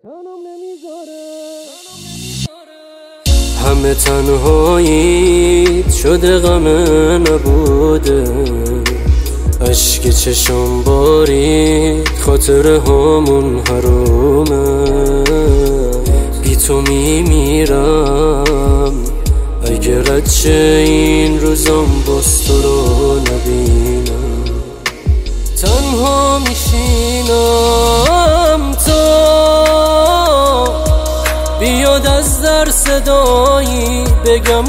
همه تنهاییت شده غم نبوده، اشک چشم بارید خاطر همون حرومه. بی تو میمیرم اگر چه این روزم باز تو رو نبینم. تنها میشینم تا بیاد از در صدایی بگم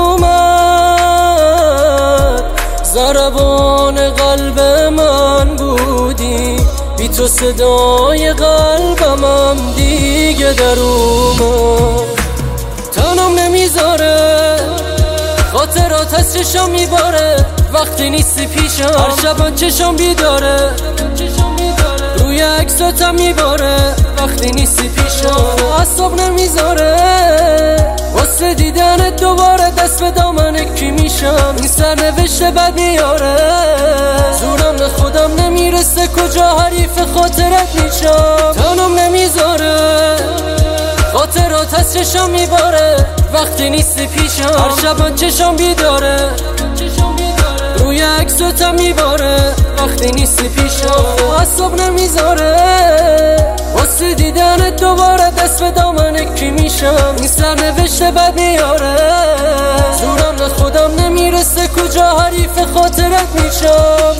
اومد. ضربان قلب من بودی، بی تو صدای قلبم دیگه در اومد. تنم نمیذاره خاطرات از چشم میباره، وقتی نیستی پیشم هر شب چشم بیداره. روی عکساتم میباره وقتی نیستی پیشم، اعصاب نمیذاره واسه دیدنت دوباره دست به دامن کی میشم. این سرنوشت بد میاره، زورم نه خودم نمیرسه کجا حریف خاطرت میشم. تنم نمیذاره خاطرات از چشم میباره، وقتی نیستی پیشم هر شب چشم بیداره. روی عکساتم میباره وقتی نیستی پیشم، اعصاب نمیذاره واسه دیدنت دوباره دست به دامن کی میشم. این سرنوشت بد میاره، زورم نه خودم نمیرسه کجا حریف خاطرت میشم.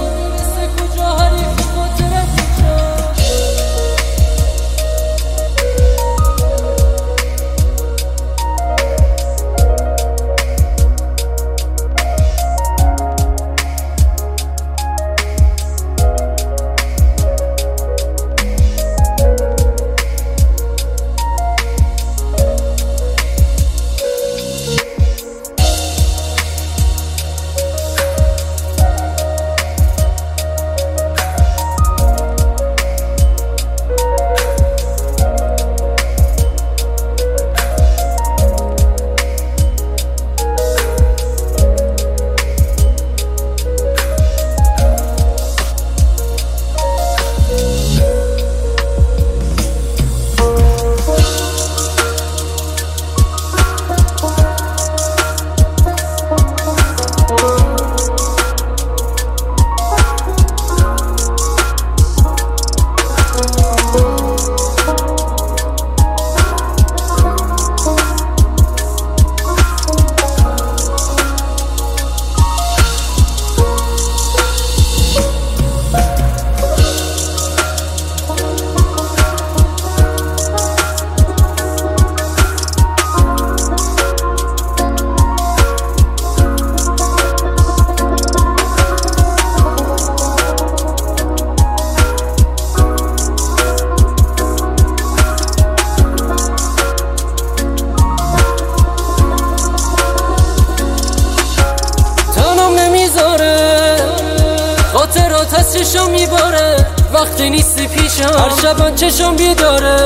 خاطرات از چشم میباره وقتی نیستی پیشم هر شب چشم بیداره.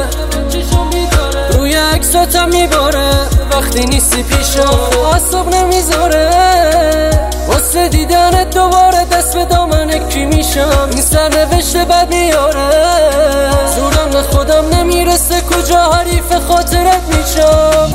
روی عکساتم میباره وقتی نیستی پیشم، اعصاب نمیذاره واسه دیدنت دوباره دست به دامن کی میشم. این سرنوشت بد میاره، زورم نه خودم نمیرسه کجا حریف خاطرت میشم.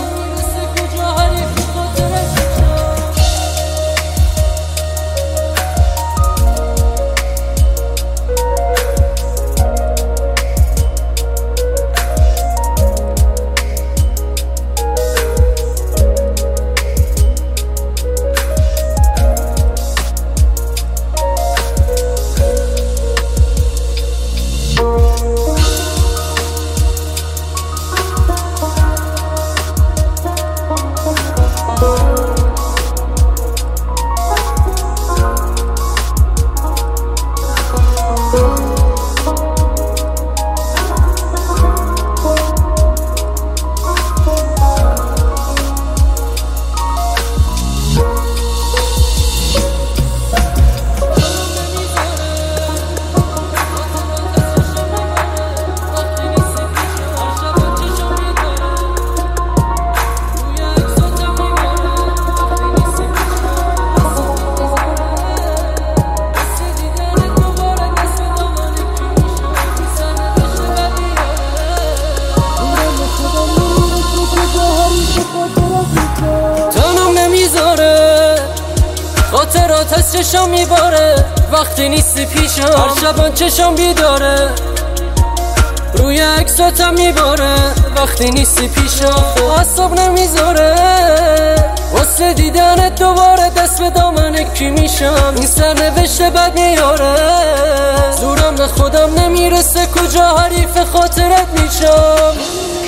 از چشام میباره وقتی نیستی پیشم، هر شبان چشام بیداره روی عکساتم میباره وقتی نیستی پیشم، اعصاب نمیذاره واسه دیدنت دوباره دست به دامن کی میشم، این سرنوشت بد میاره زورم نه خودم نمیرسه کجا حریف خاطرت میشم.